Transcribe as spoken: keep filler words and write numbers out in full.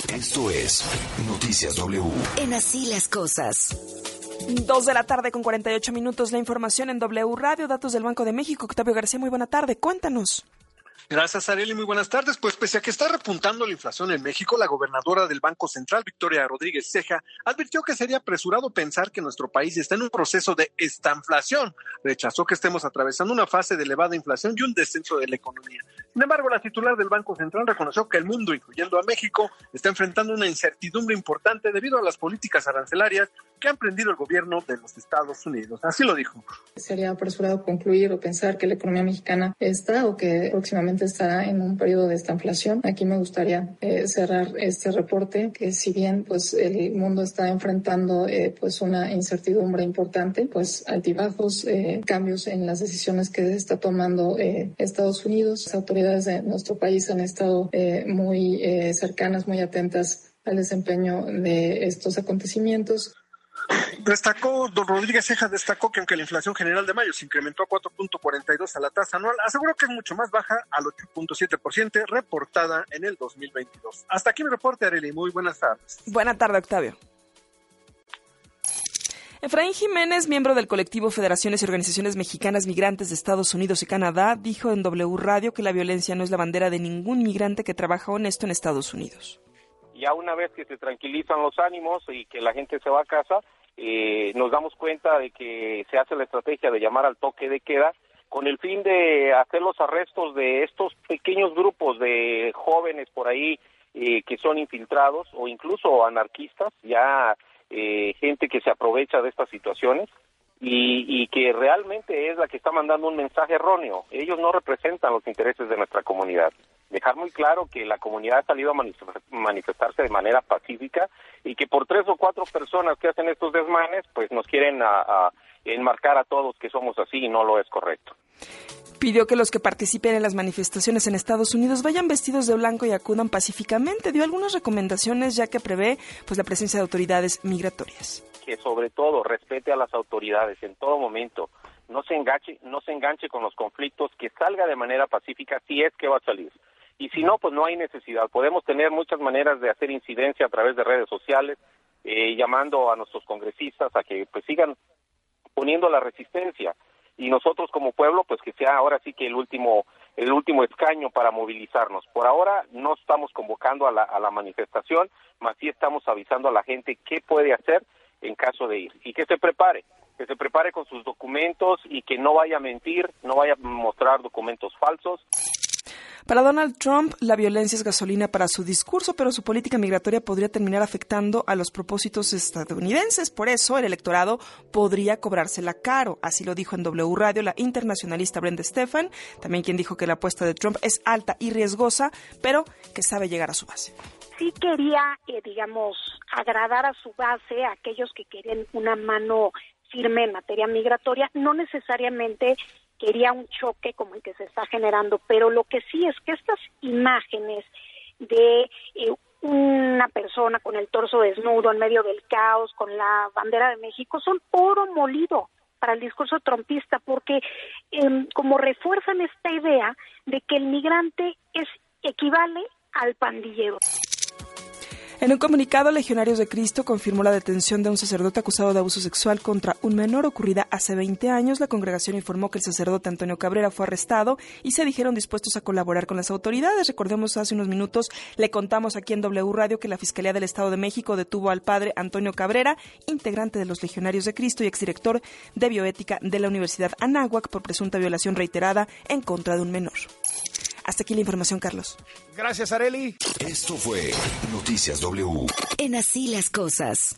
Esto es Noticias W. En Así las Cosas. Dos de la tarde con cuarenta y ocho minutos. La información en W Radio, datos del Banco de México. Octavio García, muy buena tarde. Cuéntanos. Gracias, Arely. Muy buenas tardes. Pues pese a que está repuntando la inflación en México, la gobernadora del Banco Central, Victoria Rodríguez Ceja, advirtió que sería apresurado pensar que nuestro país está en un proceso de estanflación. Rechazó que estemos atravesando una fase de elevada inflación y un descenso de la economía. Sin embargo, la titular del Banco Central reconoció que el mundo, incluyendo a México, está enfrentando una incertidumbre importante debido a las políticas arancelarias que ha emprendido el gobierno de los Estados Unidos. Así lo dijo. Sería apresurado concluir o pensar que la economía mexicana está o que próximamente estará en un periodo de estanflación. Aquí me gustaría eh, cerrar este reporte, que si bien pues el mundo está enfrentando eh, pues una incertidumbre importante, pues altibajos, eh, cambios en las decisiones que está tomando eh, Estados Unidos. Las autoridades de nuestro país han estado eh, muy eh, cercanas, muy atentas al desempeño de estos acontecimientos. Destacó, don Rodríguez Ceja destacó que aunque la inflación general de mayo se incrementó a cuatro punto cuarenta y dos a la tasa anual, aseguró que es mucho más baja al ocho punto siete por ciento reportada en el dos mil veintidós. Hasta aquí mi reporte, Arely. Muy buenas tardes. Buena tarde, Octavio. Efraín Jiménez, miembro del colectivo Federaciones y Organizaciones Mexicanas Migrantes de Estados Unidos y Canadá, dijo en W Radio que la violencia no es la bandera de ningún migrante que trabaja honesto en Estados Unidos. Ya una vez que se tranquilizan los ánimos y que la gente se va a casa, eh, nos damos cuenta de que se hace la estrategia de llamar al toque de queda con el fin de hacer los arrestos de estos pequeños grupos de jóvenes por ahí eh, que son infiltrados o incluso anarquistas, ya eh, gente que se aprovecha de estas situaciones y, y que realmente es la que está mandando un mensaje erróneo. Ellos no representan los intereses de nuestra comunidad. Dejar muy claro que la comunidad ha salido a manifestarse de manera pacífica y que por tres o cuatro personas que hacen estos desmanes, pues nos quieren a, a enmarcar a todos que somos así y no lo es correcto. Pidió que los que participen en las manifestaciones en Estados Unidos vayan vestidos de blanco y acudan pacíficamente. Dio algunas recomendaciones ya que prevé pues la presencia de autoridades migratorias. Que sobre todo respete a las autoridades en todo momento. No se enganche, no se enganche con los conflictos, que salga de manera pacífica si es que va a salir. Y si no, pues no hay necesidad. Podemos tener muchas maneras de hacer incidencia a través de redes sociales, eh, llamando a nuestros congresistas a que pues sigan poniendo la resistencia. Y nosotros como pueblo, pues que sea ahora sí que el último el último escaño para movilizarnos. Por ahora no estamos convocando a la, a la manifestación, más sí estamos avisando a la gente qué puede hacer en caso de ir. Y que se prepare, que se prepare con sus documentos y que no vaya a mentir, no vaya a mostrar documentos falsos. Para Donald Trump, la violencia es gasolina para su discurso, pero su política migratoria podría terminar afectando a los propósitos estadounidenses. Por eso, el electorado podría cobrársela caro. Así lo dijo en W Radio la internacionalista Brenda Stephan, también quien dijo que la apuesta de Trump es alta y riesgosa, pero que sabe llegar a su base. Sí quería, eh, digamos, agradar a su base, a aquellos que querían una mano firme en materia migratoria, no necesariamente quería un choque como el que se está generando, pero lo que sí es que estas imágenes de eh, una persona con el torso desnudo en medio del caos, con la bandera de México, son oro molido para el discurso trumpista, porque eh, como refuerzan esta idea de que el migrante es equivale al pandillero. En un comunicado, Legionarios de Cristo confirmó la detención de un sacerdote acusado de abuso sexual contra un menor ocurrida hace veinte años. La congregación informó que el sacerdote Antonio Cabrera fue arrestado y se dijeron dispuestos a colaborar con las autoridades. Recordemos, hace unos minutos le contamos aquí en W Radio que la Fiscalía del Estado de México detuvo al padre Antonio Cabrera, integrante de los Legionarios de Cristo y exdirector de bioética de la Universidad Anáhuac, por presunta violación reiterada en contra de un menor. Hasta aquí la información, Carlos. Gracias, Arely. Esto fue Noticias W. En Así las Cosas.